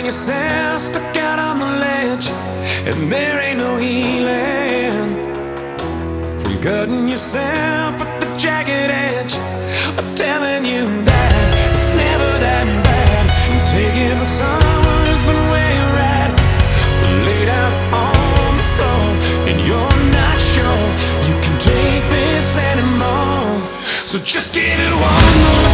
finding yourself stuck out on the ledge, and there ain't no healing from cutting yourself at the jagged edge. I'm telling you that it's never that bad. Take it from someone who's been where you're at, laid out on the floor, and you're not sure you can take this anymore. So just give it one more